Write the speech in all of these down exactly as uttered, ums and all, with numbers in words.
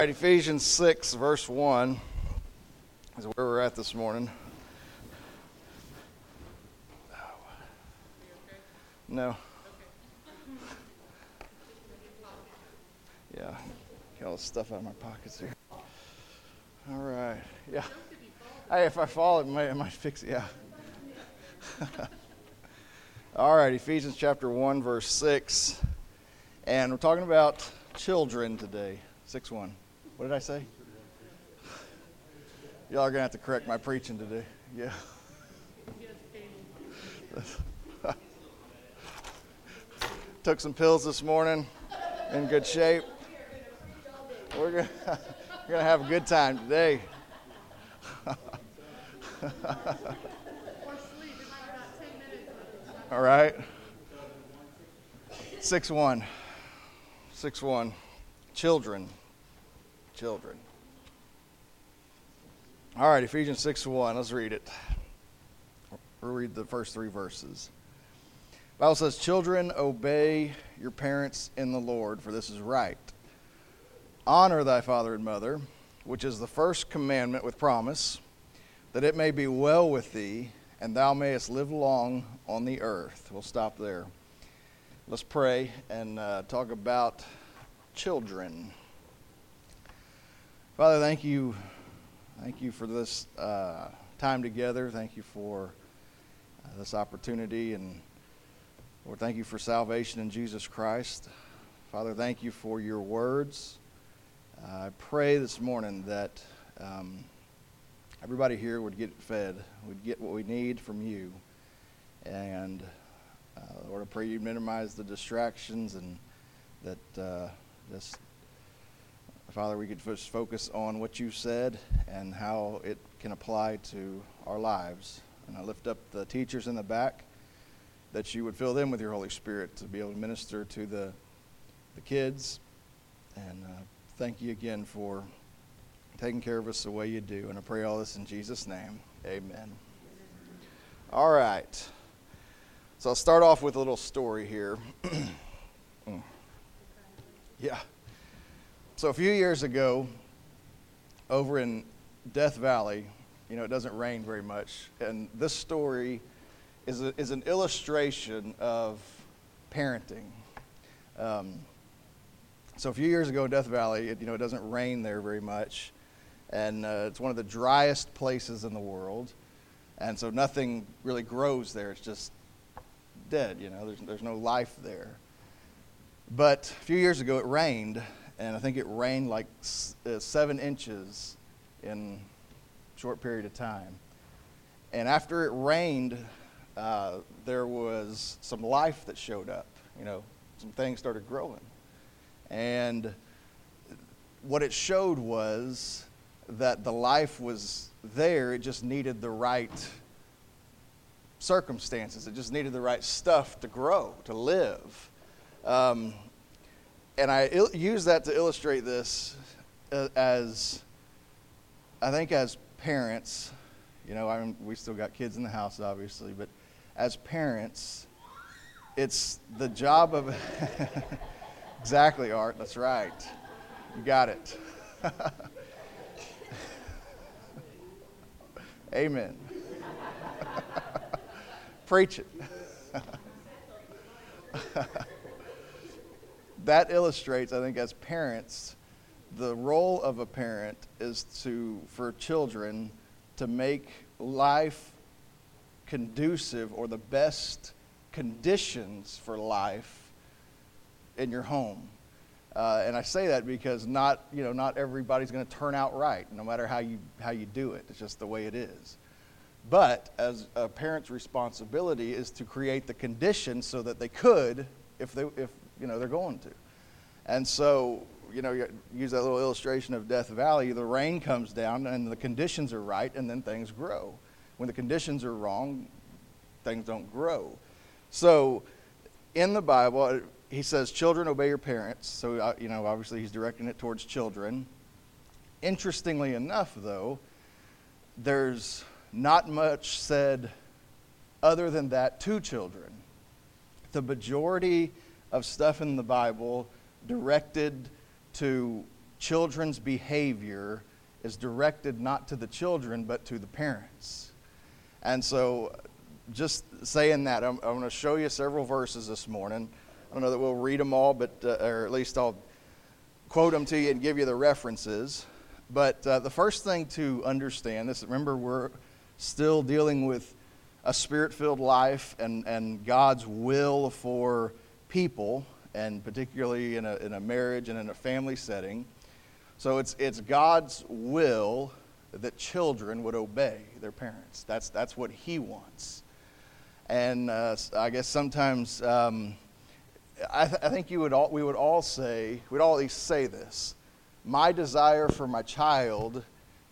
All right, Ephesians six, verse one is where we're at this morning. No. Yeah, get all the stuff out of my pockets here. All right, yeah. Hey, if I fall, it might, it might fix it, yeah. All right, Ephesians chapter one, verse six. And we're talking about children today. six one. What did I say? Y'all are going to have to correct my preaching today. Yeah. Took some pills this morning. In good shape. We're going to have a good time today. All right. six one. six one. Children. Children. All right, Ephesians six one. Let's read it. We'll read the first three verses. The Bible says, "Children, obey your parents in the Lord, for this is right. Honor thy father and mother, which is the first commandment with promise, that it may be well with thee, and thou mayest live long on the earth." We'll stop there. Let's pray and uh, talk about children. Father, thank you. Thank you for this uh, time together. Thank you for uh, this opportunity. And Lord, thank you for salvation in Jesus Christ. Father, thank you for your words. Uh, I pray this morning that um, everybody here would get fed, would get what we need from you. And uh, Lord, I pray you minimize the distractions and that uh, just, Father, we could just focus on what you said and how it can apply to our lives. And I lift up the teachers in the back, that you would fill them with your Holy Spirit to be able to minister to the the kids. And uh, thank you again for taking care of us the way you do. And I pray all this in Jesus' name. Amen. All right. So I'll start off with a little story here. Yeah. So a few years ago, over in Death Valley, you know, it doesn't rain very much. And this story is a, is an illustration of parenting. Um, so a few years ago in Death Valley, it, you know, it doesn't rain there very much. And uh, it's one of the driest places in the world. And so nothing really grows there. It's just dead, you know. There's, there's no life there. But a few years ago it rained, and I think it rained like uh, seven inches in a short period of time. And after it rained, uh, there was some life that showed up. You know, some things started growing. And what it showed was that the life was there. It just needed the right circumstances. It just needed the right stuff to grow, to live. Um, and I il- use that to illustrate this uh, as, I think as parents, you know, I'm, we still got kids in the house, obviously, but as parents, it's the job of, exactly, Art, that's right. You got it. Amen. Preach it. That illustrates, I think, as parents, the role of a parent is to, for children, to make life conducive or the best conditions for life in your home. Uh, and I say that because not, you know, not everybody's going to turn out right, no matter how you how you do it. It's just the way it is. But as a parent's responsibility is to create the conditions so that they could, if they, if you know, they're going to. And so, you know, you use that little illustration of Death Valley. The rain comes down, and the conditions are right, and then things grow. When the conditions are wrong, things don't grow. So, in the Bible, he says, "Children, obey your parents." So, uh, you know, obviously he's directing it towards children. Interestingly enough, though, there's not much said other than that to children. The majority of stuff in the Bible directed to children's behavior is directed not to the children, but to the parents. And so just saying that, I'm, I'm going to show you several verses this morning. I don't know that we'll read them all, but uh, or at least I'll quote them to you and give you the references. But uh, the first thing to understand this, remember we're still dealing with a spirit-filled life and, and God's will for people, and particularly in a, in a marriage and in a family setting. So it's it's God's will that children would obey their parents. That's that's what He wants. And uh, I guess sometimes um, I, th- I think you would all we would all say we'd all at least say this. My desire for my child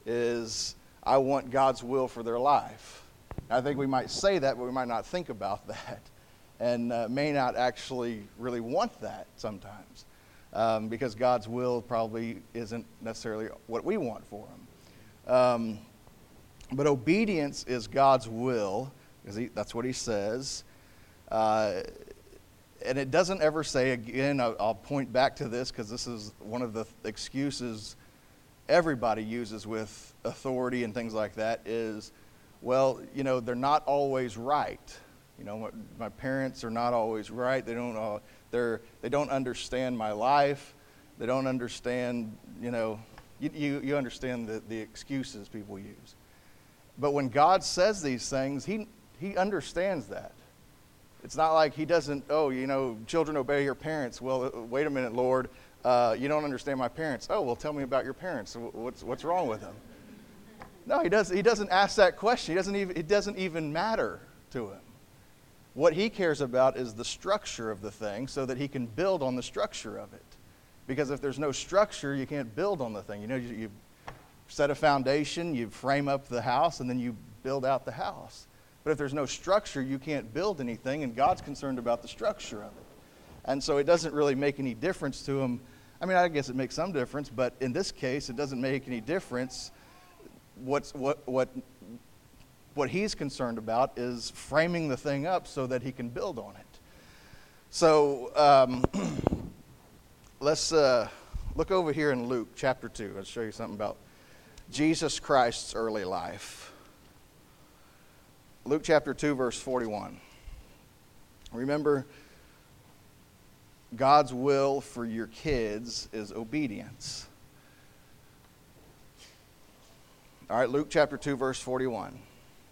is I want God's will for their life. I think we might say that, but we might not think about that, and uh, may not actually really want that sometimes, um, because God's will probably isn't necessarily what we want for them. Um, but obedience is God's will, because he, that's what He says. Uh, and it doesn't ever say, again, I'll, I'll point back to this because this is one of the excuses everybody uses with authority and things like that is, well, you know, they're not always right. You know, my, my parents are not always right. They don't. Uh, they're. They don't understand my life. They don't understand. You know, you you, you understand the, the excuses people use. But when God says these things, He He understands that. It's not like He doesn't. Oh, you know, children obey your parents. Well, wait a minute, Lord. Uh, you don't understand my parents. Oh, well, tell me about your parents. What's what's wrong with them? No, he doesn't. He doesn't ask that question. He doesn't even. It doesn't even matter to Him. What He cares about is the structure of the thing, so that He can build on the structure of it. Because if there's no structure, you can't build on the thing. You know, you, you set a foundation, you frame up the house, and then you build out the house. But if there's no structure, you can't build anything, and God's concerned about the structure of it. And so it doesn't really make any difference to Him. I mean, I guess it makes some difference, but in this case, it doesn't make any difference. What's what what what He's concerned about is framing the thing up so that He can build on it. So um, let's uh, look over here in Luke chapter two. I'll show you something about Jesus Christ's early life. Luke chapter two, verse forty-one. Remember, God's will for your kids is obedience. All right, Luke chapter two, verse forty-one.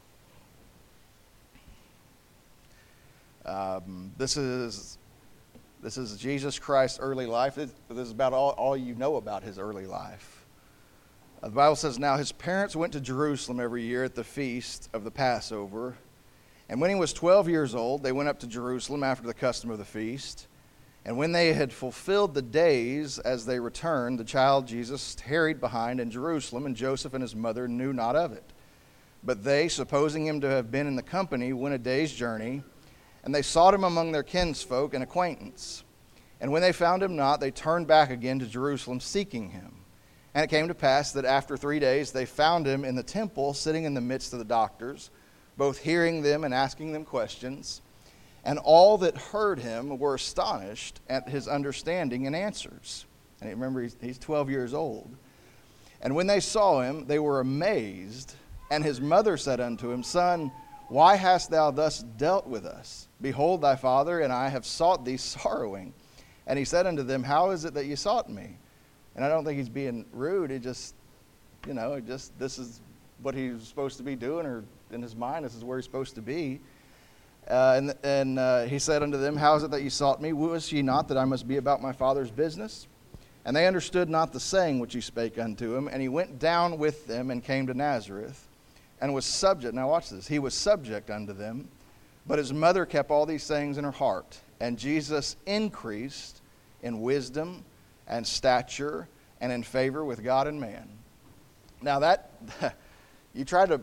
Um, this is this is Jesus Christ's early life. This, this is about all, all you know about His early life. Uh, the Bible says, now His parents went to Jerusalem every year at the feast of the Passover. And when He was twelve years old, they went up to Jerusalem after the custom of the feast. And when they had fulfilled the days as they returned, the child Jesus tarried behind in Jerusalem, and Joseph and his mother knew not of it. But they, supposing Him to have been in the company, went a day's journey, and they sought Him among their kinsfolk and acquaintance. And when they found Him not, they turned back again to Jerusalem, seeking Him. And it came to pass that after three days they found Him in the temple, sitting in the midst of the doctors, both hearing them and asking them questions. And all that heard Him were astonished at His understanding and answers. And remember, he's, he's twelve years old. And when they saw Him, they were amazed. And His mother said unto Him, Son, why hast thou thus dealt with us? Behold, thy father and I have sought thee sorrowing. And He said unto them, How is it that ye sought me? And I don't think He's being rude. He just, you know, it just this is what He's supposed to be doing, or in His mind, this is where He's supposed to be. Uh, and and uh, He said unto them, How is it that ye sought me? Wist ye not that I must be about my Father's business? And they understood not the saying which He spake unto Him. And He went down with them and came to Nazareth, and was subject. Now watch this. He was subject unto them, but His mother kept all these things in her heart. And Jesus increased in wisdom and stature and in favor with God and man. Now that, you try to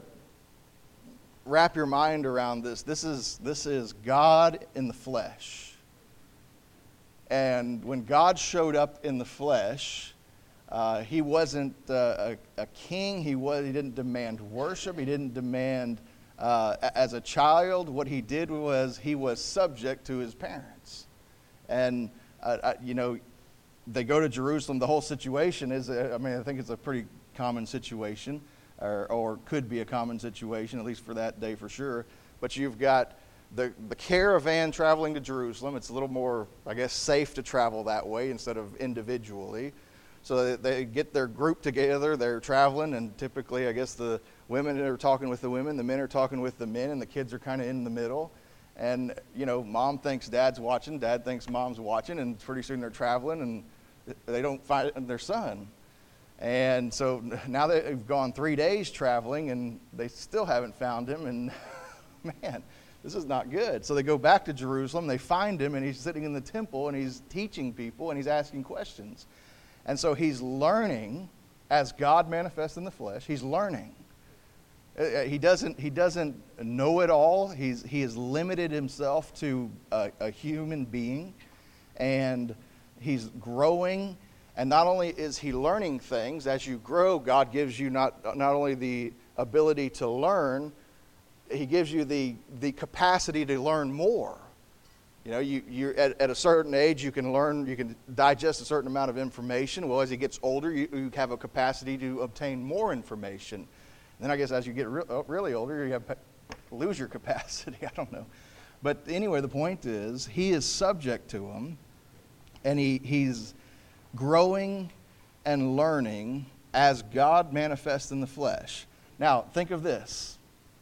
wrap your mind around this. This is this is God in the flesh. And when God showed up in the flesh, uh, He wasn't uh, a, a king. He was. He didn't demand worship. He didn't demand, uh, as a child, what He did was He was subject to His parents. And, uh, you know, they go to Jerusalem. The whole situation is, I mean, I think it's a pretty common situation, or, or could be a common situation, at least for that day for sure. But you've got the, the caravan traveling to Jerusalem. It's a little more, I guess, safe to travel that way instead of individually. So they, they get their group together, they're traveling, and typically, I guess, the women are talking with the women, the men are talking with the men, and the kids are kind of in the middle. And, you know, mom thinks dad's watching, dad thinks mom's watching, and pretty soon they're traveling, and they don't find their son. And so now they've gone three days traveling, and they still haven't found him, and man, this is not good. So they go back to Jerusalem, they find him, and he's sitting in the temple, and he's teaching people, and he's asking questions. And so he's learning as God manifests in the flesh. He's learning. He doesn't, he doesn't know it all. He's, he has limited himself to a, a human being. And he's growing. And not only is he learning things, as you grow, God gives you not, not only the ability to learn, he gives you the, the capacity to learn more. You know, you, you're at, at a certain age, you can learn, you can digest a certain amount of information. Well, as he gets older, you, you have a capacity to obtain more information. And then I guess as you get re- really older, you have lose your capacity. I don't know. But anyway, the point is, he is subject to him, and he, he's growing and learning as God manifests in the flesh. Now, think of this.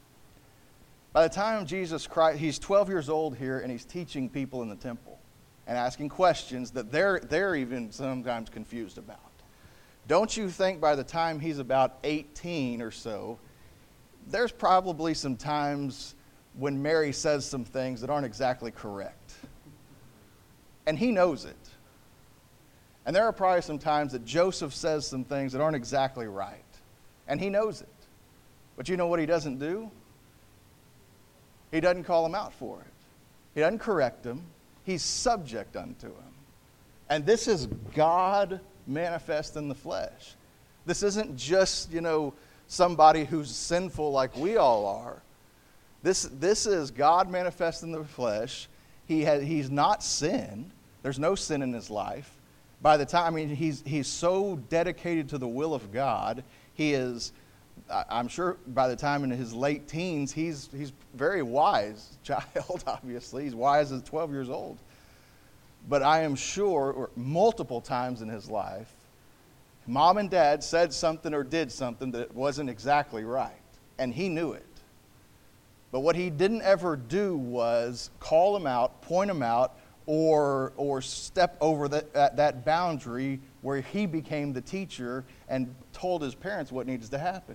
By the time Jesus Christ, he's twelve years old here, and he's teaching people in the temple and asking questions that they're, they're even sometimes confused about. Don't you think by the time he's about eighteen or so, there's probably some times when Mary says some things that aren't exactly correct. And he knows it. And there are probably some times that Joseph says some things that aren't exactly right. And he knows it. But you know what he doesn't do? He doesn't call him out for it. He doesn't correct him. He's subject unto him. And this is God manifest in the flesh. This isn't just, you know, somebody who's sinful like we all are. This, this is God manifest in the flesh. He has, he's not sinned. There's no sin in his life. By the time, I mean, he's, he's so dedicated to the will of God, he is... I'm sure by the time in his late teens, he's he's very wise child, obviously. He's wise at twelve years old. But I am sure, or multiple times in his life, mom and dad said something or did something that wasn't exactly right. And he knew it. But what he didn't ever do was call him out, point him out, or or step over that, that, that boundary where he became the teacher and told his parents what needs to happen.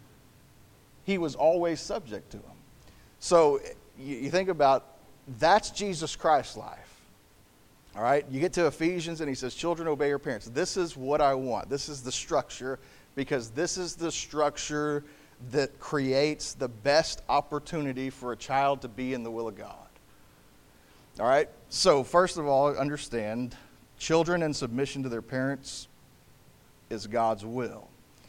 He was always subject to them. So you, you think about, that's Jesus Christ's life. All right? You get to Ephesians and he says, children, obey your parents. This is what I want. This is the structure, because this is the structure that creates the best opportunity for a child to be in the will of God. All right? So first of all, understand, children in submission to their parents is God's will.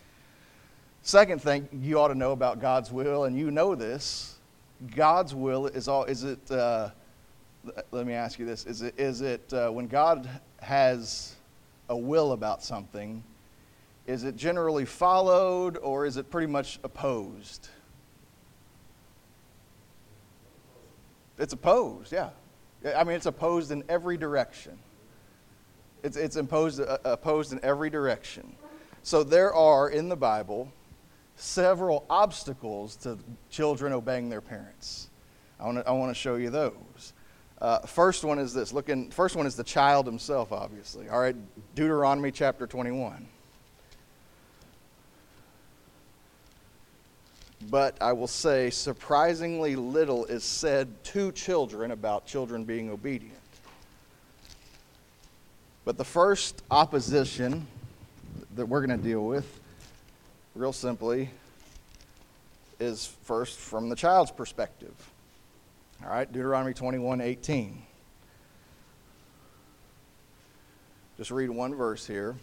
Second thing you ought to know about God's will, and you know this, God's will is all, is it, uh, let me ask you this, is it, is it uh, when God has a will about something, is it generally followed, or is it pretty much opposed? It's opposed, yeah. I mean, it's opposed in every direction. It's, it's imposed, uh, opposed in every direction. So there are, in the Bible, several obstacles to children obeying their parents. I want to I want to show you those. Uh, first one is this. Look in, first one is the child himself, obviously. All right, Deuteronomy chapter twenty-one. But I will say, surprisingly little is said to children about children being obedient. But the first opposition that we're going to deal with, real simply, is first from the child's perspective. All right, Deuteronomy twenty-one eighteen. Just read one verse here.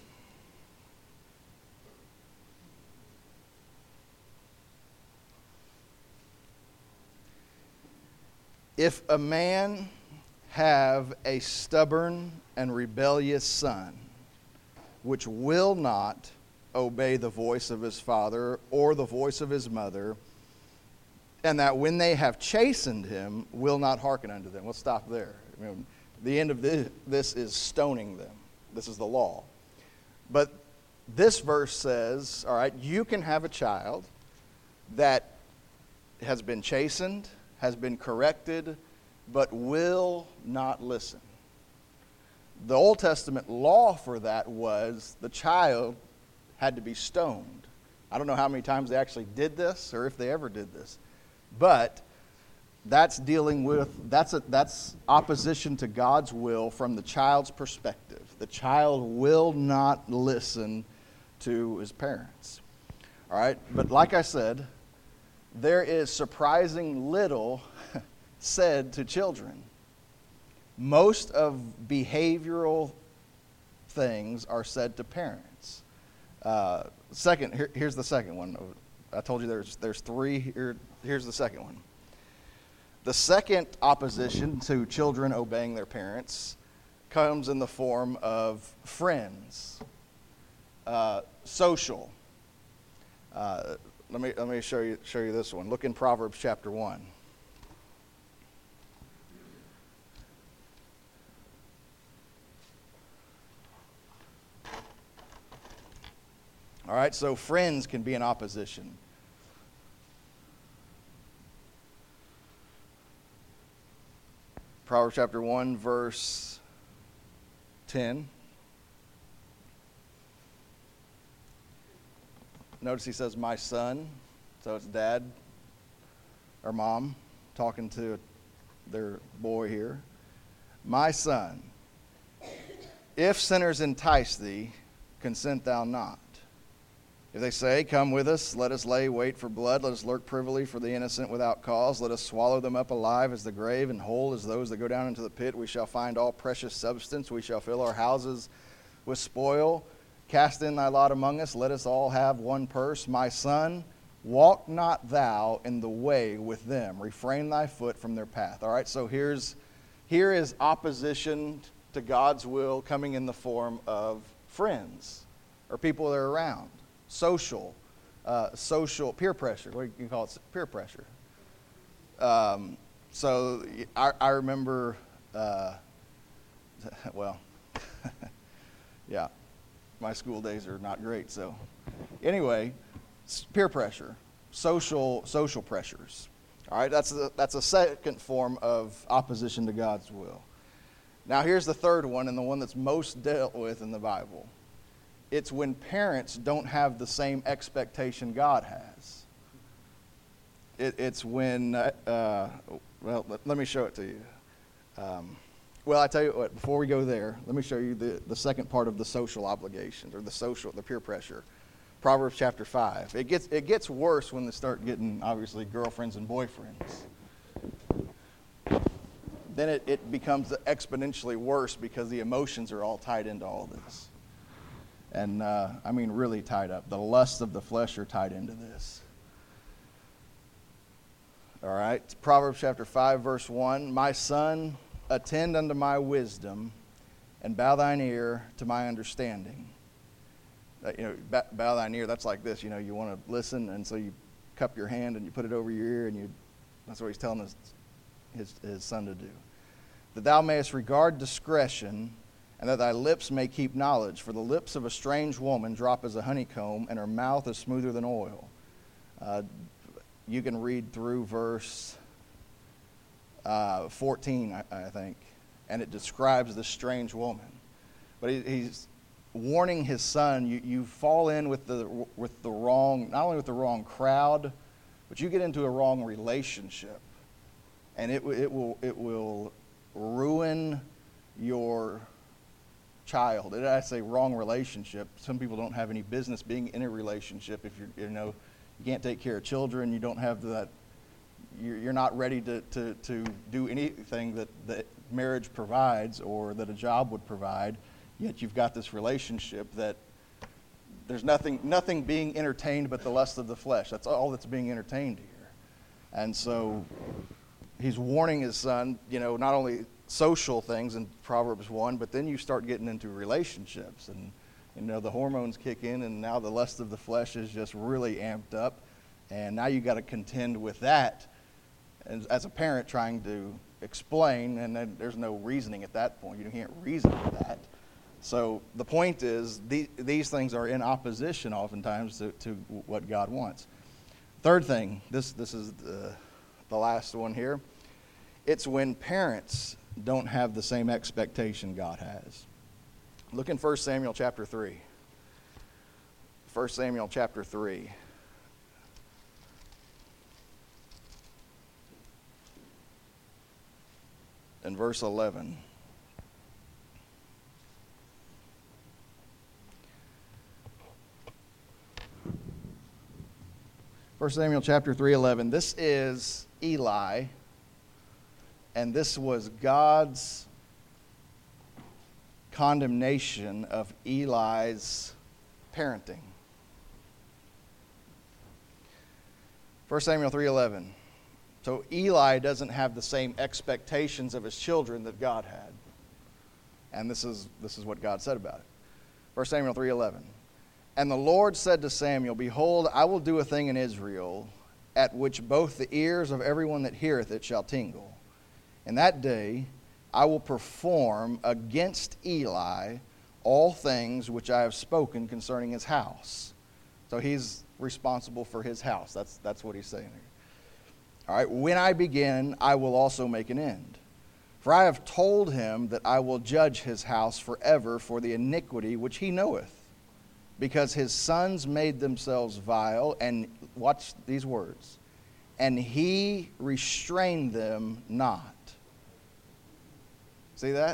If a man have a stubborn and rebellious son, which will not obey the voice of his father or the voice of his mother, and that when they have chastened him, will not hearken unto them. We'll stop there. I mean, the end of this, this is stoning them. This is the law. But this verse says, all right, you can have a child that has been chastened, has been corrected, but will not listen. The Old Testament law for that was the child had to be stoned. I don't know how many times they actually did this or if they ever did this. But that's dealing with, that's a, that's opposition to God's will from the child's perspective. The child will not listen to his parents. All right? But like I said, there is surprising little said to children. Most of behavioral things are said to parents. Uh, second, here, here's the second one. I told you there's there's three. Here, here's the second one. The second opposition to children obeying their parents comes in the form of friends, uh, social. Uh, let me let me show you show you this one. Look in Proverbs chapter one. All right, so friends can be in opposition. Proverbs chapter one, verse ten. Notice he says, my son. So it's dad or mom talking to their boy here. My son, if sinners entice thee, consent thou not. If they say, come with us, let us lay wait for blood, let us lurk privily for the innocent without cause, let us swallow them up alive as the grave, and whole as those that go down into the pit, we shall find all precious substance, we shall fill our houses with spoil. Cast in thy lot among us, let us all have one purse. My son, walk not thou in the way with them, refrain thy foot from their path. All right, so here's here is opposition to God's will coming in the form of friends or people that are around. Social, uh, social peer pressure. What do you call it? Peer pressure. Um, so I, I remember, uh, well, yeah, my school days are not great. So anyway, peer pressure, social social pressures. All right, that's a, that's a second form of opposition to God's will. Now here's the third one, and the one that's most dealt with in the Bible. It's when parents don't have the same expectation God has. It, it's when, uh, uh, well, let, let me show it to you. Um, well, I tell you what, before we go there, let me show you the, the second part of the social obligations, or the social, the peer pressure. Proverbs chapter five. It gets, it gets worse when they start getting, obviously, girlfriends and boyfriends. Then it, it becomes exponentially worse because the emotions are all tied into all this. And, uh, I mean, really tied up. The lusts of the flesh are tied into this. All right. Proverbs chapter five, verse one. My son, attend unto my wisdom, and bow thine ear to my understanding. Uh, you know, bow thine ear, that's like this. You know, you want to listen, and so you cup your hand, and you put it over your ear, and you that's what he's telling his, his, his son to do. That thou mayest regard discretion, and that thy lips may keep knowledge. For the lips of a strange woman drop as a honeycomb, and her mouth is smoother than oil. Uh, you can read through verse uh, fourteen, I, I think, and it describes this strange woman. But he, he's warning his son, you, you fall in with the with the wrong, not only with the wrong crowd, but you get into a wrong relationship, and it it will it will ruin your child. Did I say wrong relationship? Some people don't have any business being in a relationship if you're, you know, you can't take care of children, you don't have that, you're, you're not ready to, to, to do anything that, that marriage provides or that a job would provide, yet you've got this relationship that there's nothing, nothing being entertained but the lust of the flesh. That's all that's being entertained here. And so he's warning his son, you know, not only social things in Proverbs one, but then you start getting into relationships, and You know, the hormones kick in, and now the lust of the flesh is just really amped up. And now you got to contend with that as, as a parent trying to explain, and then there's no reasoning at that point. You can't reason with that. So the point is, the, these things are in opposition oftentimes to, to what God wants. Third thing, this, this is the, the last one here. It's when parents don't have the same expectation God has. Look in First Samuel chapter three. First Samuel chapter three. And verse eleven. First Samuel chapter three, eleven. This is Eli, and this was God's condemnation of Eli's parenting. First Samuel three eleven. So Eli doesn't have the same expectations of his children that God had. And this is this is what God said about it. First Samuel three eleven. And the Lord said to Samuel, Behold, I will do a thing in Israel, at which both the ears of everyone that heareth it shall tingle. In that day I will perform against Eli all things which I have spoken concerning his house. So he's responsible for his house. That's, that's what he's saying here. All right, when I begin, I will also make an end. For I have told him that I will judge his house forever for the iniquity which he knoweth, because his sons made themselves vile, and watch these words, and he restrained them not. See that?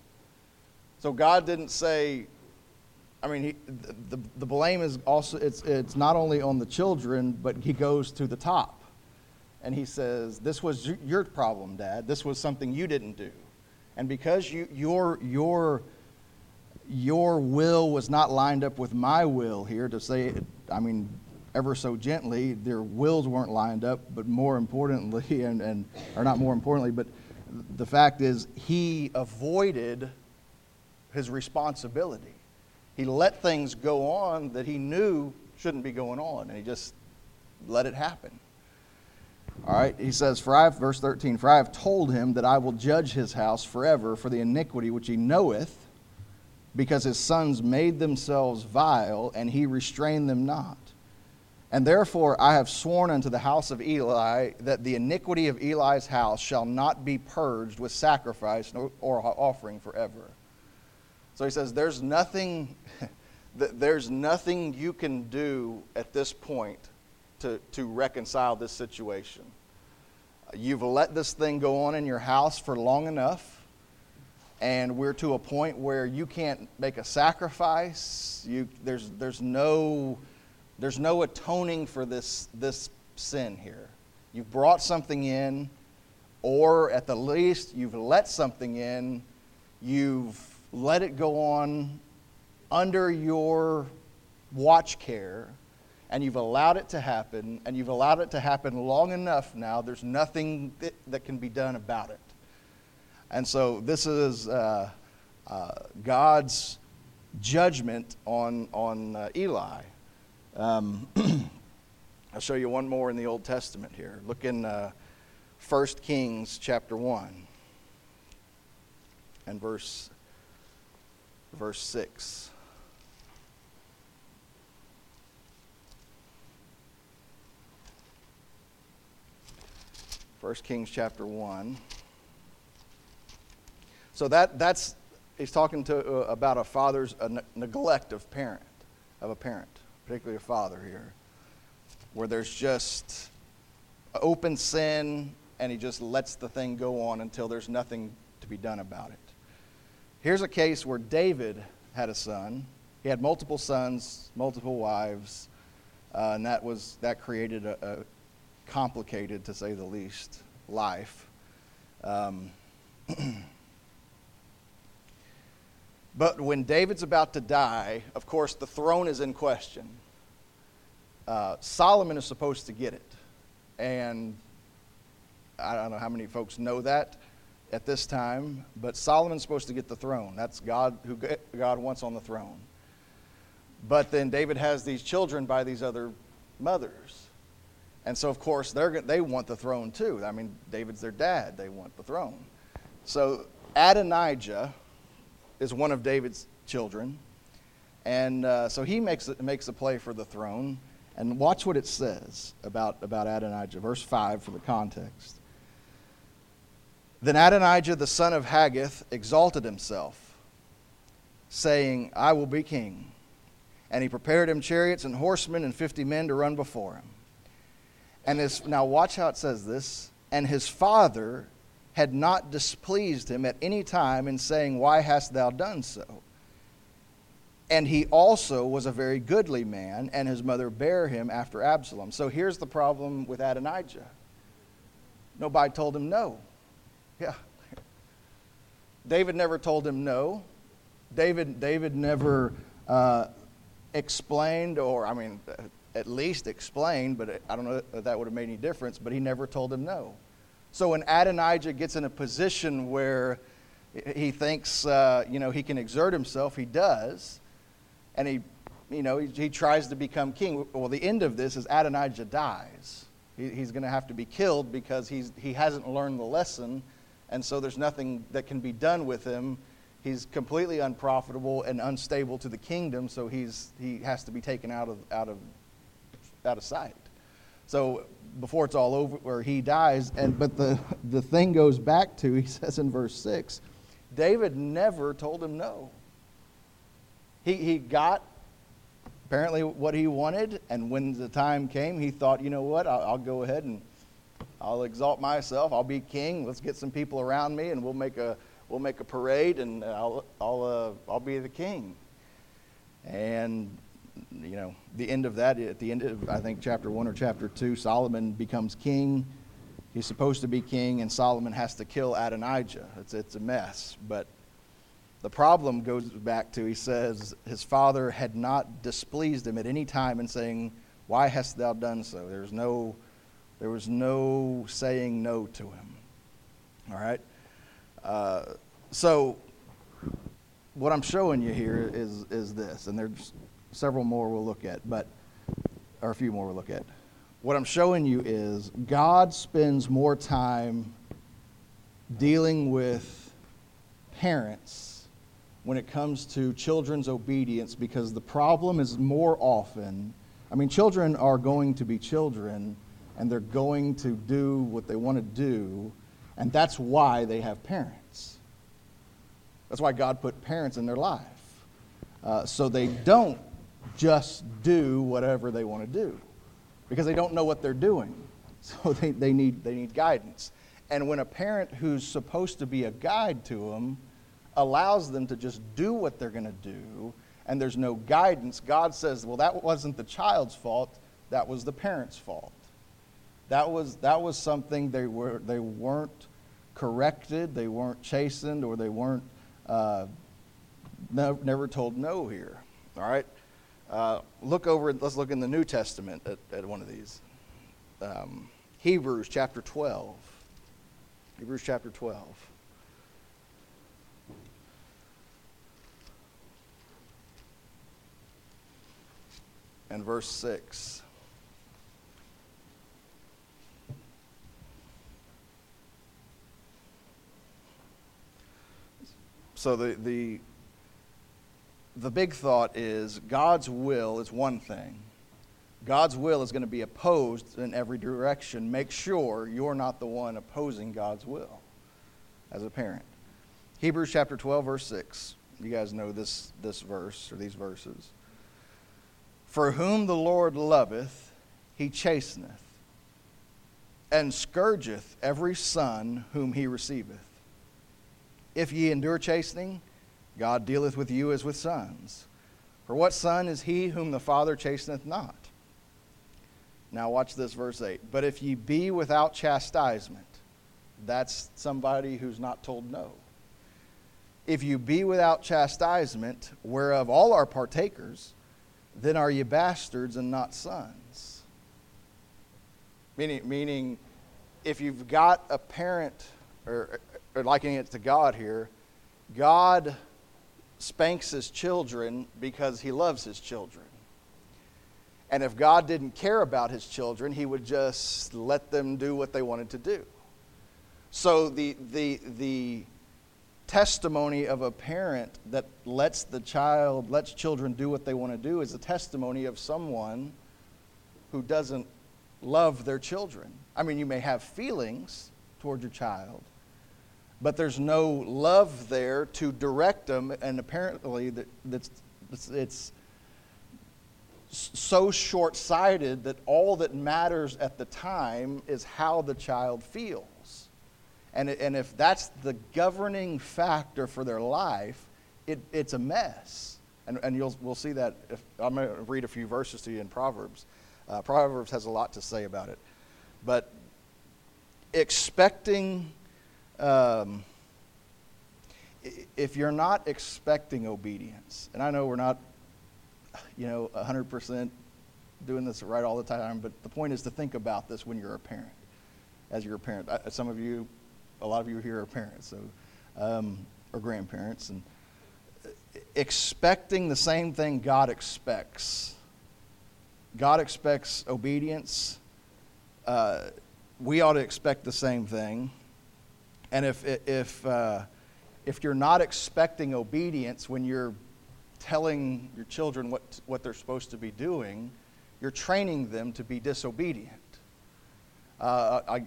So God didn't say, I mean, he, the, the blame is also, it's, it's not only on the children, but he goes to the top. And he says, this was your problem, Dad. This was something you didn't do. And because you, your, your, your will was not lined up with my will here, to say, I mean, ever so gently, their wills weren't lined up, but more importantly, and, and or not more importantly, but the fact is, he avoided his responsibility. He let things go on that he knew shouldn't be going on, and he just let it happen. All right, he says, for I have, verse thirteen, for I have told him that I will judge his house forever for the iniquity which he knoweth, because his sons made themselves vile, and he restrained them not. And therefore I have sworn unto the house of Eli that the iniquity of Eli's house shall not be purged with sacrifice or offering forever. So he says, there's nothing, there's nothing you can do at this point to, to reconcile this situation. You've let this thing go on in your house for long enough, and we're to a point where you can't make a sacrifice. You, there's, there's no... There's no atoning for this, this sin here. You've brought something in, or at the least, you've let something in. You've let it go on under your watch care, and you've allowed it to happen, and you've allowed it to happen long enough now. There's nothing that, that can be done about it. And so this is uh, uh, God's judgment on, on uh, Eli. Um, I'll show you one more in the Old Testament here. Look in uh, First Kings chapter one and verse, verse six. First Kings chapter one. So that that's he's talking to uh, about a father's a ne- neglect of parent of a parent. Particularly a father here, where there's just open sin, and he just lets the thing go on until there's nothing to be done about it. Here's a case where David had a son. He had multiple sons, multiple wives, uh, and that was that created a, a complicated, to say the least, life. Um, But when David's about to die, of course, the throne is in question. Uh, Solomon is supposed to get it. And I don't know how many folks know that at this time, but Solomon's supposed to get the throne. That's God who God wants on the throne. But then David has these children by these other mothers. And so, of course, they're, they want the throne too. I mean, David's their dad. They want the throne. So Adonijah is one of David's children. And uh, so he makes, makes a play for the throne. And watch what it says about, about Adonijah. Verse five for the context. Then Adonijah, the son of Haggith, exalted himself, saying, I will be king. And he prepared him chariots and horsemen and fifty men to run before him. And his, now watch how it says this. And his father had not displeased him at any time in saying, why hast thou done so? And he also was a very goodly man, and his mother bare him after Absalom. So here's the problem with Adonijah. Nobody told him no. Yeah. David never told him no. David, David never uh, explained, or I mean, at least explained, but I don't know if that would have made any difference, but he never told him no. So when Adonijah gets in a position where he thinks, uh, you know, he can exert himself, he does. And he, you know, he, he tries to become king. Well, the end of this is Adonijah dies. He, he's going to have to be killed because he's he hasn't learned the lesson, and so there's nothing that can be done with him. He's completely unprofitable and unstable to the kingdom, so he's he has to be taken out of out of out of sight. So before it's all over, where he dies, and but the the thing goes back to, he says in verse six, David never told him no. He he got apparently what he wanted, and when the time came, he thought, you know what, I'll, I'll go ahead and I'll exalt myself. I'll be king. Let's get some people around me, and we'll make a we'll make a parade, and I'll I'll uh, I'll be the king. And you know, the end of that, at the end of I think chapter one or chapter two, Solomon becomes king. He's supposed to be king, and Solomon has to kill Adonijah. It's it's a mess, but. The problem goes back to, he says, his father had not displeased him at any time in saying, why hast thou done so? There's no, there was no saying no to him. All right? Uh, so what I'm showing you here is, is this, and there's several more we'll look at, but or a few more we'll look at. What I'm showing you is God spends more time dealing with parents when it comes to children's obedience, because the problem is more often, I mean, children are going to be children, and they're going to do what they want to do, and that's why they have parents. That's why God put parents in their life. Uh, so they don't just do whatever they want to do, because they don't know what they're doing. So they, they need they need guidance. And when a parent who's supposed to be a guide to them allows them to just do what they're going to do, and there's no guidance, God says, well, that wasn't the child's fault, that was the parent's fault. That was that was something they were they weren't corrected, they weren't chastened, or they weren't uh, no, never told no here. All right, uh, look over. Let's look in the New Testament at, at one of these. Um, Hebrews chapter twelve. Hebrews chapter twelve. And verse six. So the, the, the big thought is God's will is one thing. God's will is going to be opposed in every direction. Make sure you're not the one opposing God's will as a parent. Hebrews chapter twelve, verse six. You guys know this, this verse or these verses. For whom the Lord loveth, he chasteneth, and scourgeth every son whom he receiveth. If ye endure chastening, God dealeth with you as with sons. For what son is he whom the Father chasteneth not? Now watch this, verse eight. But if ye be without chastisement, that's somebody who's not told no. If you be without chastisement, whereof all are partakers, then are ye bastards and not sons. Meaning, meaning if you've got a parent, or, or likening it to God here, God spanks his children because he loves his children. And if God didn't care about his children, he would just let them do what they wanted to do. So the the the testimony of a parent that lets the child, lets children do what they want to do is a testimony of someone who doesn't love their children. I mean, you may have feelings toward your child, but there's no love there to direct them, and apparently that that's it's, it's so short-sighted that all that matters at the time is how the child feels. And, and if that's the governing factor for their life, it, it's a mess. And, and you'll, we'll see that. If, I'm going to read a few verses to you in Proverbs. Uh, Proverbs has a lot to say about it. But expecting, um, if you're not expecting obedience, and I know we're not, you know, one hundred percent doing this right all the time, but the point is to think about this when you're a parent, as you're a parent. I, some of you, a lot of you here are parents, so um, or grandparents, and expecting the same thing God expects. God expects obedience. Uh, we ought to expect the same thing. And if if uh, if you're not expecting obedience when you're telling your children what what they're supposed to be doing, you're training them to be disobedient. Uh, I,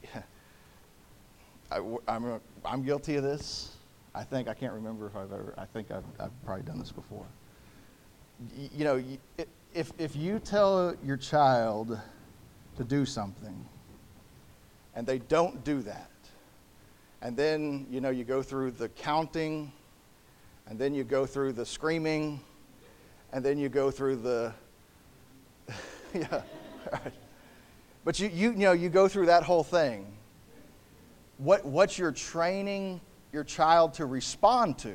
I, I'm a, I'm guilty of this. I think I can't remember if I've ever. I think I've I've probably done this before. You, you know, if if you tell your child to do something, and they don't do that, and then you know you go through the counting, and then you go through the screaming, and then you go through the yeah, right. But you you you know you go through that whole thing. What what you're training your child to respond to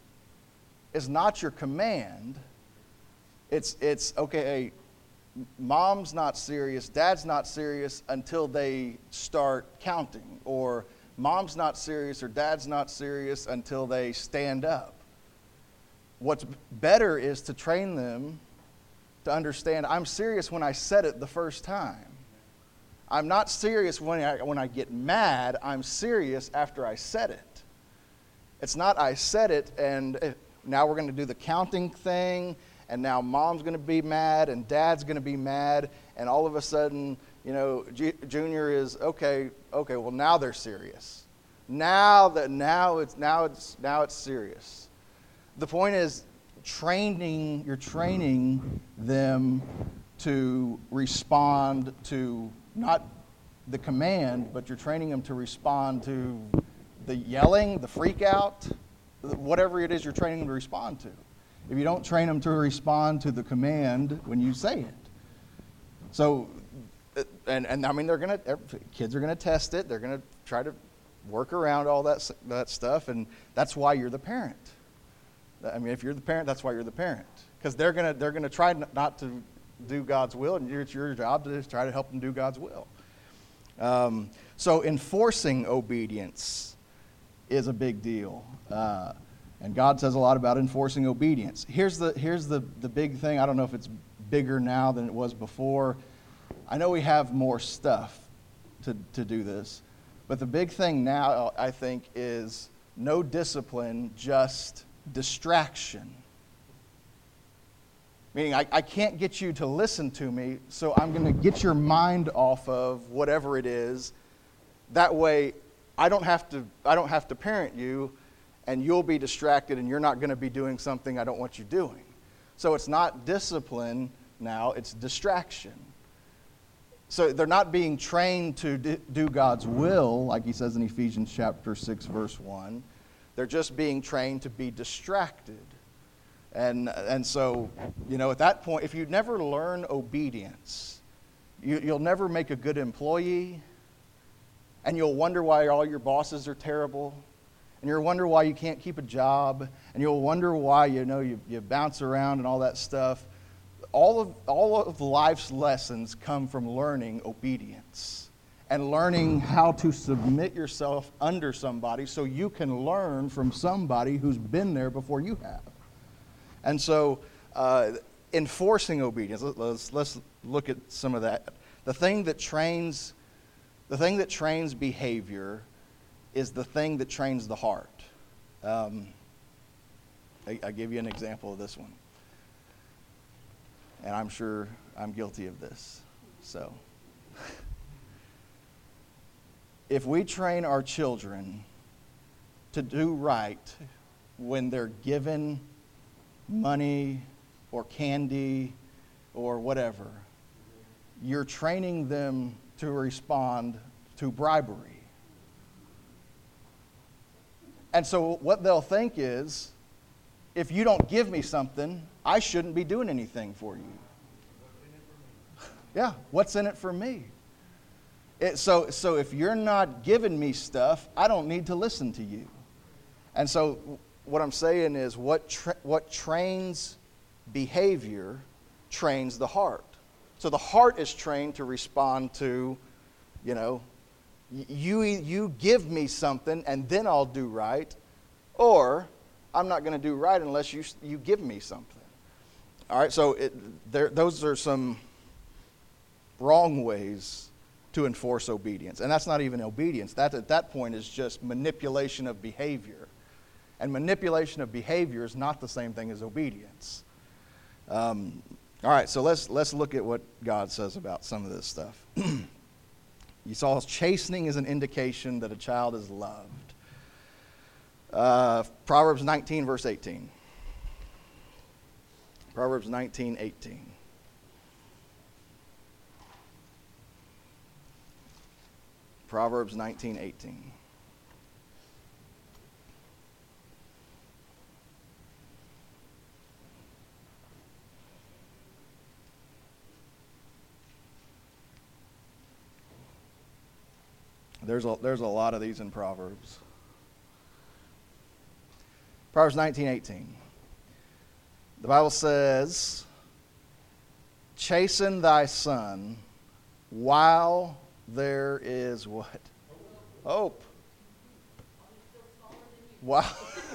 is not your command. It's it's okay. Mom's not serious, dad's not serious until they start counting, or mom's not serious or dad's not serious until they stand up. What's better is to train them to understand, I'm serious when I said it the first time. I'm not serious when I, when I get mad. I'm serious after I said it. It's not I said it and now we're going to do the counting thing, and now mom's going to be mad and dad's going to be mad, and all of a sudden, you know, G- Junior is okay. Okay, well now they're serious. Now that now it's now it's now it's serious. The point is, training. You're training them to respond to not the command, but you're training them to respond to the yelling, the freak out, whatever it is you're training them to respond to. If you don't train them to respond to the command when you say it. So, and, and I mean, they're going to, kids are going to test it. They're going to try to work around all that, that stuff, and that's why you're the parent. I mean, if you're the parent, that's why you're the parent. Because they're going to they're going to try not to do God's will, and it's your job to try to help them do God's will. Um, so enforcing obedience is a big deal. Uh, and God says a lot about enforcing obedience. Here's the here's the, the big thing. I don't know if it's bigger now than it was before. I know we have more stuff to, to do this. But the big thing now, I think, is no discipline, just distraction. Meaning, I, I can't get you to listen to me, so I'm going to get your mind off of whatever it is. That way, I don't have to. I don't have to parent you, and you'll be distracted, and you're not going to be doing something I don't want you doing. So it's not discipline now; it's distraction. So they're not being trained to do God's will, like he says in Ephesians chapter six, verse one. They're just being trained to be distracted. And and so, you know, at that point, if you never learn obedience, you, you'll never make a good employee, and you'll wonder why all your bosses are terrible, and you'll wonder why you can't keep a job, and you'll wonder why, you know, you, you bounce around and all that stuff. All of all of life's lessons come from learning obedience. and learning how to submit yourself under somebody so you can learn from somebody who's been there before you have. And so uh, enforcing obedience, let's, let's look at some of that. The thing that trains, the thing that trains behavior is the thing that trains the heart. Um, I, I'll give you an example of this one. And I'm sure I'm guilty of this. So, if we train our children to do right when they're given money or candy or whatever, you're training them to respond to bribery. And so what they'll think is, if you don't give me something, I shouldn't be doing anything for you. Yeah, what's in it for me? It, so, so if you're not giving me stuff, I don't need to listen to you. And so what I'm saying is what tra- what trains behavior trains the heart. So the heart is trained to respond to, you know, you, you give me something and then I'll do right, or I'm not going to do right unless you you give me something. All right, so it, there, those are some wrong ways to enforce obedience. And that's not even obedience. That, at that point, is just manipulation of behavior. And manipulation of behavior is not the same thing as obedience. Um, all right, so let's let's look at what God says about some of this stuff. You saw chastening is an indication that a child is loved. Uh, Proverbs nineteen, verse eighteen. Proverbs nineteen, eighteen. Proverbs nineteen, eighteen. There's a, there's a lot of these in Proverbs. Proverbs nineteen, eighteen. The Bible says, chasten thy son while there is what? Hope. Wow.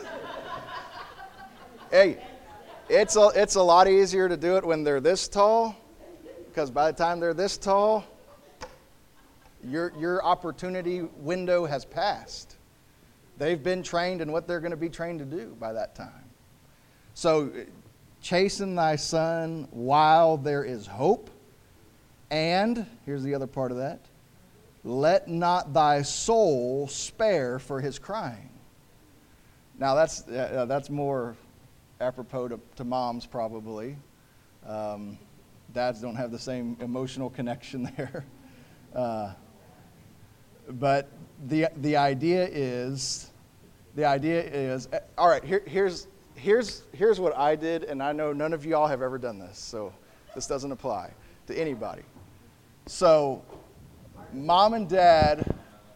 Hey, it's a, it's a lot easier to do it when they're this tall, because by the time they're this tall, your your opportunity window has passed. They've been trained in what they're going to be trained to do by that time. So, chasten thy son while there is hope, and, here's the other part of that, let not thy soul spare for his crying. Now, that's uh, that's more apropos to, to moms, probably. Um, dads don't have the same emotional connection there. Uh, but the the idea is, the idea is, all right, here, here's, here's, here's what I did, and I know none of y'all have ever done this, so this doesn't apply to anybody. So, mom and dad,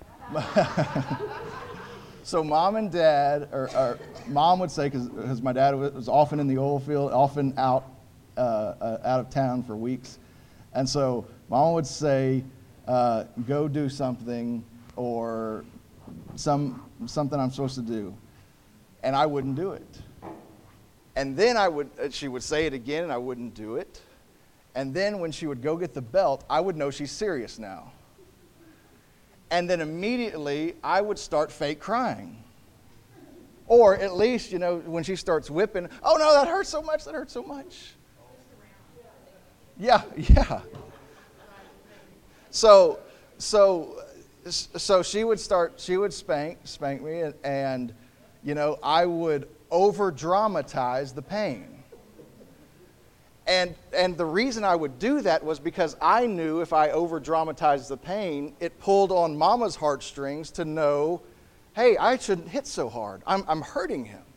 so mom and dad, or, or mom would say, because my dad was often in the oil field, often out uh, uh, out of town for weeks, and so mom would say, uh, go do something, or some something I'm supposed to do, and I wouldn't do it. And then I would, she would say it again, and I wouldn't do it. And then when she would go get the belt, I would know she's serious now. And then immediately, I would start fake crying. Or at least, you know, when she starts whipping, oh no, that hurts so much, that hurts so much. Yeah, yeah. So, so, so she would start, she would spank, spank me, and, and you know, I would over-dramatize the pain. And and the reason I would do that was because I knew if I over-dramatized the pain, it pulled on Mama's heartstrings to know, hey, I shouldn't hit so hard. I'm I'm hurting him.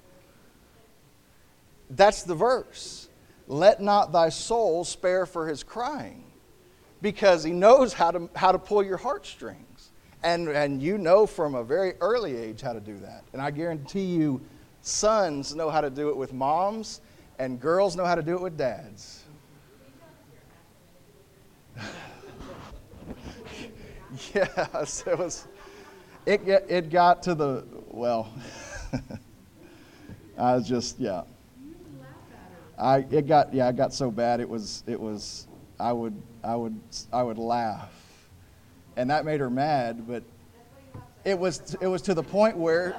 That's the verse. Let not thy soul spare for his crying, because he knows how to how to pull your heartstrings. And and you know from a very early age how to do that. And I guarantee you, sons know how to do it with moms, and girls know how to do it with dads. Yes, it was. It get- it got to the well. I was just yeah. I it got yeah it got so bad it was it was I would I would I would laugh, and that made her mad. But it was it was to the point where,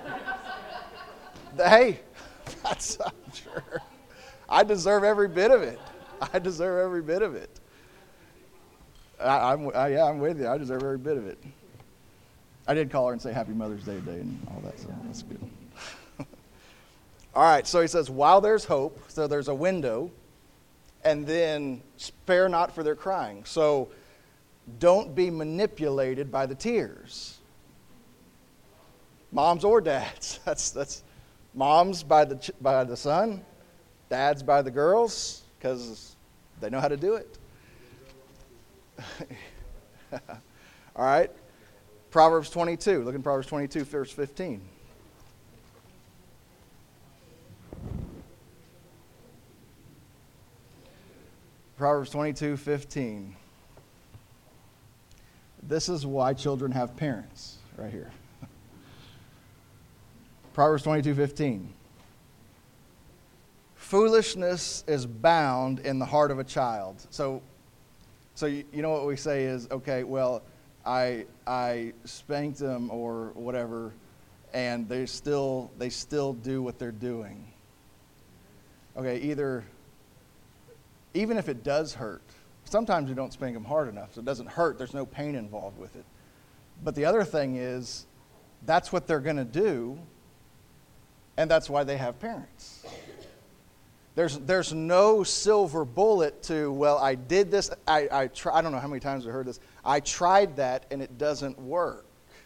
hey, that's I'm sure I deserve every bit of it. I deserve every bit of it. I, I'm I, yeah I'm with you. I deserve every bit of it. I did call her and say Happy Mother's Day today and all that, so that's good. All right, so he says, while there's hope, so there's a window, and then spare not for their crying. So don't be manipulated by the tears. Moms or dads. That's that's moms by the by the son, dads by the girls, because they know how to do it. All right. Proverbs twenty-two. Look in Proverbs twenty-two, verse fifteen. Proverbs twenty-two, fifteen. This is why children have parents, right here. Proverbs twenty-two, fifteen. Foolishness is bound in the heart of a child. So, so you, you know what we say is, okay, well, I I spanked them or whatever, and they still they still do what they're doing. Okay, either even if it does hurt, sometimes you don't spank them hard enough, so it doesn't hurt. There's no pain involved with it. But the other thing is, that's what they're going to do, and that's why they have parents. There's there's no silver bullet to, well, I did this. I I, try, I don't know how many times I heard this. I tried that, and it doesn't work.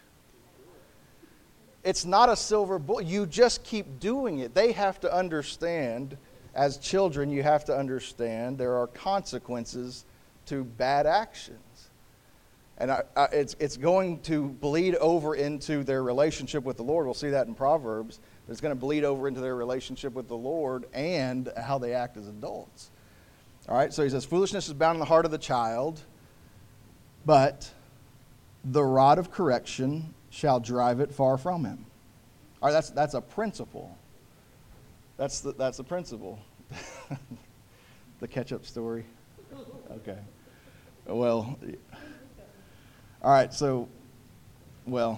It's not a silver bullet. You just keep doing it. They have to understand, as children, you have to understand there are consequences to bad actions. And I, I, it's it's going to bleed over into their relationship with the Lord. We'll see that in Proverbs. It's going to bleed over into their relationship with the Lord and how they act as adults. All right, so he says, foolishness is bound in the heart of the child, but the rod of correction shall drive it far from him. All right, that's that's a principle. That's the, that's the principle. The ketchup story. Okay. Well, all right, so, well,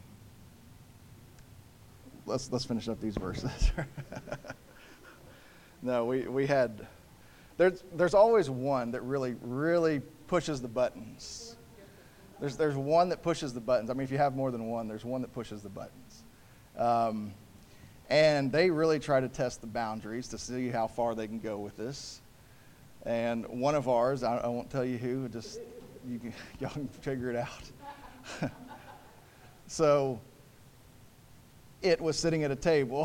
let's let's finish up these verses. No, we, we had, there's there's always one that really, really pushes the buttons. There's there's one that pushes the buttons. I mean, if you have more than one, there's one that pushes the buttons. Um, and they really try to test the boundaries to see how far they can go with this. And one of ours, I, I won't tell you who, just you can, y'all can figure it out. So it was sitting at a table.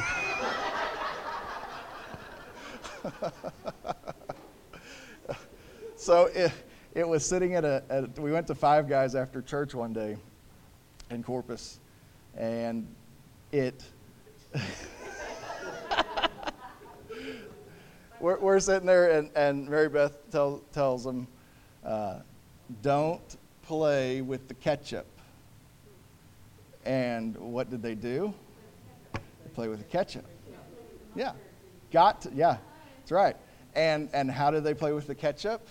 So it, it was sitting at a, at, we went to Five Guys after church one day in Corpus, and it, we're, we're sitting there, and, and Mary Beth tell, tells them, uh, don't play with the ketchup. And what did they do? They play with the ketchup. Yeah. Got to, yeah, that's right. And and how did they play with the ketchup?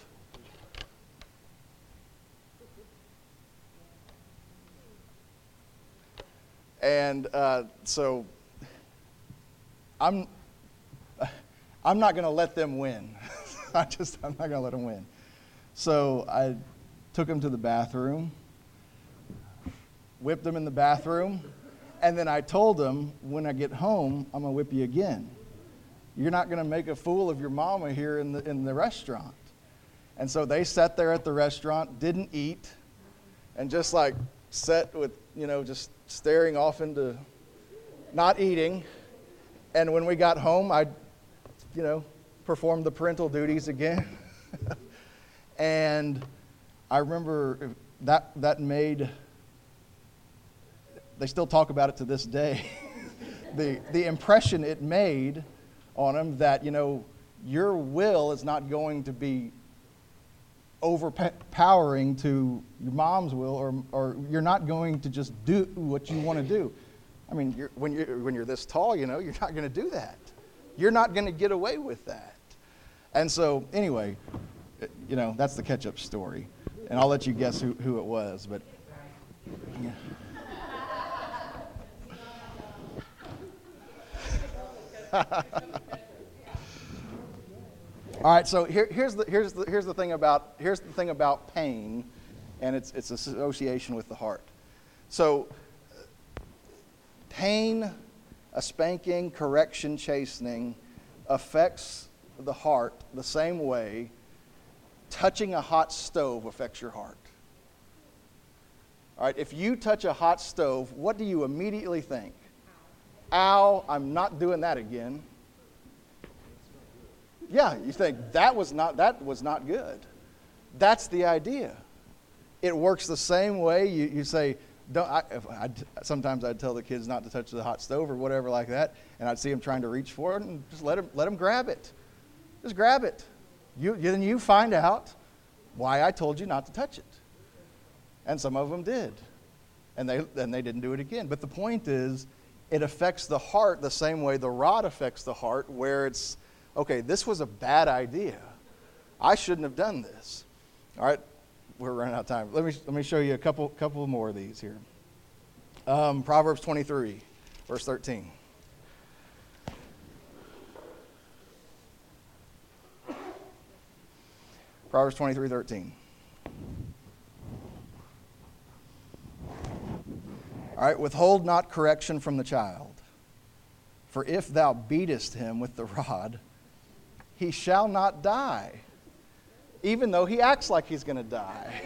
And uh, so I'm I'm not going to let them win. I just I'm not going to let them win. So I took them to the bathroom, whipped them in the bathroom, and then I told them, when I get home, I'm going to whip you again. You're not going to make a fool of your mama here in the in the restaurant. And so they sat there at the restaurant, didn't eat, and just like sat with, you know, just staring off into not eating. And when we got home, I, you know, performed the parental duties again. And I remember that that made, they still talk about it to this day, the the impression it made on them that, you know, your will is not going to be overpowering to your mom's will, or or you're not going to just do what you want to do. I mean, you're, when you're when you're this tall, you know, you're not going to do that. You're not going to get away with that. And so, anyway, you know, that's the catch-up story, and I'll let you guess who, who it was. But yeah. All right, so here, here's the here's the here's the thing about here's the thing about pain, and its its association with the heart. So, pain, a spanking, correction, chastening, affects the heart the same way touching a hot stove affects your heart. All right, if you touch a hot stove, what do you immediately think? Ow, I'm not doing that again. Yeah, you think that was not that was not good. That's the idea. It works the same way. You, you say, don't. I, if I, sometimes I'd tell the kids not to touch the hot stove or whatever like that, and I'd see them trying to reach for it, and just let them let them grab it. Just grab it. You then you find out why I told you not to touch it. And some of them did, and they and they didn't do it again. But the point is, it affects the heart the same way the rod affects the heart, where it's, okay, this was a bad idea. I shouldn't have done this. All right, we're running out of time. Let me let me show you a couple couple more of these here. Um, Proverbs twenty-three, verse thirteen. Proverbs twenty-three, thirteen. All right, withhold not correction from the child, for if thou beatest him with the rod, he shall not die, even though he acts like he's going to die.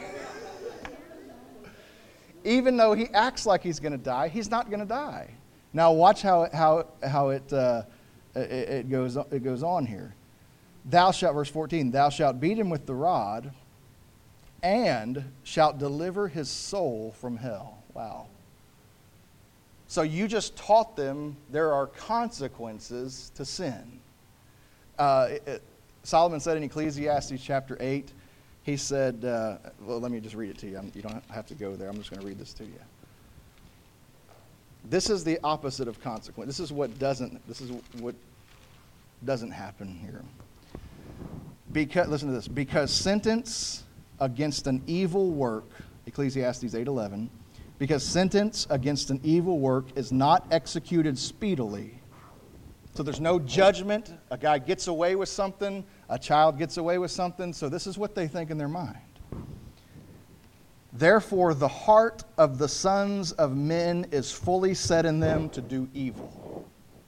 Even though he acts like he's going to die, he's not going to die. Now watch how how how it, uh, it it goes it goes on here. Thou shalt, verse fourteen, thou shalt beat him with the rod, and shalt deliver his soul from hell. Wow. So you just taught them there are consequences to sin. Uh, it, it, Solomon said in Ecclesiastes chapter eight, he said, uh, well, let me just read it to you. I'm, you don't have to go there. I'm just going to read this to you. This is the opposite of consequence. This is what doesn't, this is what doesn't happen here. Because, listen to this. Because sentence against an evil work, Ecclesiastes eight eleven, because sentence against an evil work is not executed speedily. So there's no judgment. A guy gets away with something. A child gets away with something. So this is what they think in their mind. Therefore, the heart of the sons of men is fully set in them to do evil.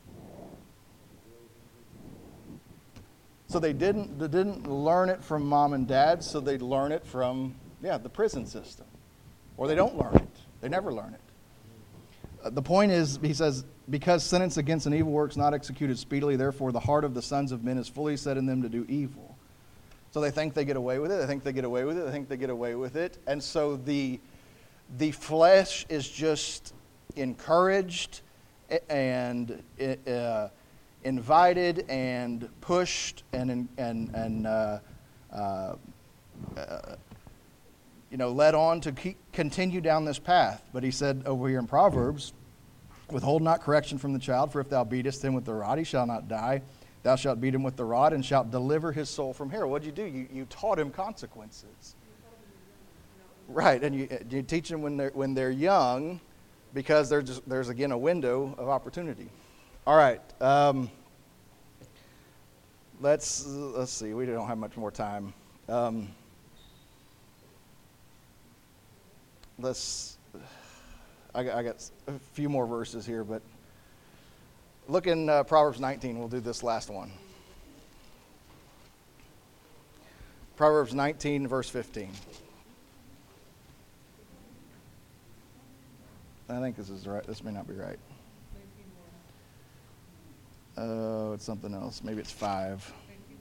So they didn't, they didn't learn it from mom and dad, so they learn it from, yeah, the prison system. Or they don't learn it. They never learn it. Uh, the point is, he says, because sentence against an evil work is not executed speedily, therefore the heart of the sons of men is fully set in them to do evil. So they think they get away with it. They think they get away with it. They think they get away with it. And so the, the flesh is just encouraged and uh, invited and pushed and, and, and uh, uh, uh, you know, led on to keep, continue down this path. But he said over here in Proverbs, withhold not correction from the child, for if thou beatest him with the rod, he shall not die. Thou shalt beat him with the rod, and shalt deliver his soul from hell. What'd you do? You, you taught him consequences. Right, and you, you teach them when they're, when they're young, because there's, just, there's, again, a window of opportunity. All right. Um, let's, let's see. We don't have much more time. Um, Let's, I got, I got a few more verses here, but look in uh, Proverbs nineteen. We'll do this last one. Proverbs nineteen, verse fifteen. I think this is right. This may not be right. Oh, it's something else. Maybe it's five.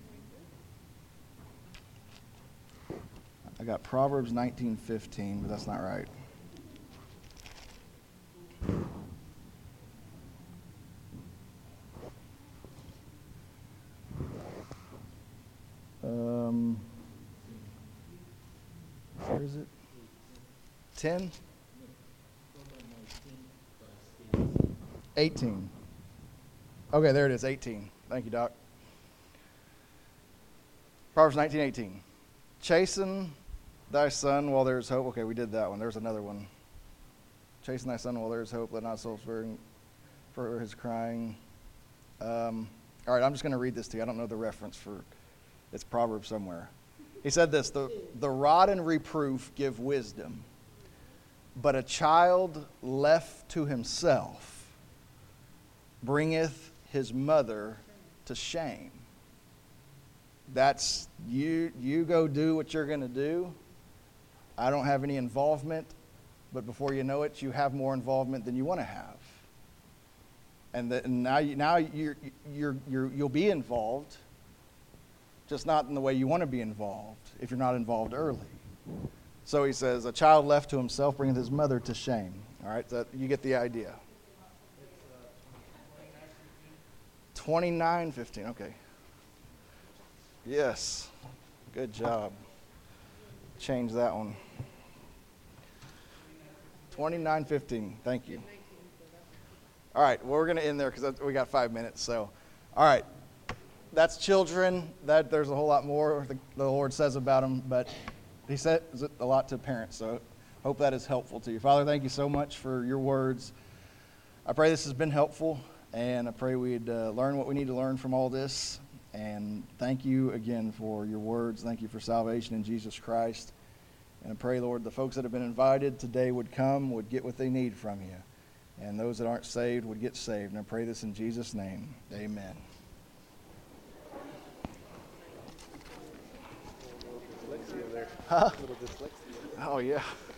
I got Proverbs nineteen fifteen, but that's not right. Um, Where is it? ten? eighteen. Okay, there it is, eighteen. Thank you, Doc. Proverbs nineteen eighteen. Chasten thy son while there is hope. Okay, we did that one. There's another one. Chasten thy son while there is hope. Let not soul spurn for his crying. Um, all right, I'm just going to read this to you. I don't know the reference for it's Proverbs somewhere. He said this, the, the rod and reproof give wisdom, but a child left to himself bringeth his mother to shame. That's, you, you go do what you're going to do. I don't have any involvement, but before you know it, you have more involvement than you want to have. And, the, and now, you, now you're, you're, you're, you'll be involved, just not in the way you want to be involved if you're not involved early. So he says, a child left to himself bringeth his mother to shame. All right, so you get the idea. twenty-nine fifteen, okay. Yes, good job. Change that one. twenty-nine fifteen, thank you. All right, well, we're going to end there because we got five minutes. So, all right, that's children. That there's a whole lot more the, the Lord says about them, but he says a lot to parents. So, hope that is helpful to you. Father, thank you so much for your words. I pray this has been helpful, and I pray we'd uh, learn what we need to learn from all this. And thank you again for your words. Thank you for salvation in Jesus Christ. And I pray, Lord, the folks that have been invited today would come, would get what they need from you. And those that aren't saved would get saved. And I pray this in Jesus' name. Amen. Huh? Oh, yeah.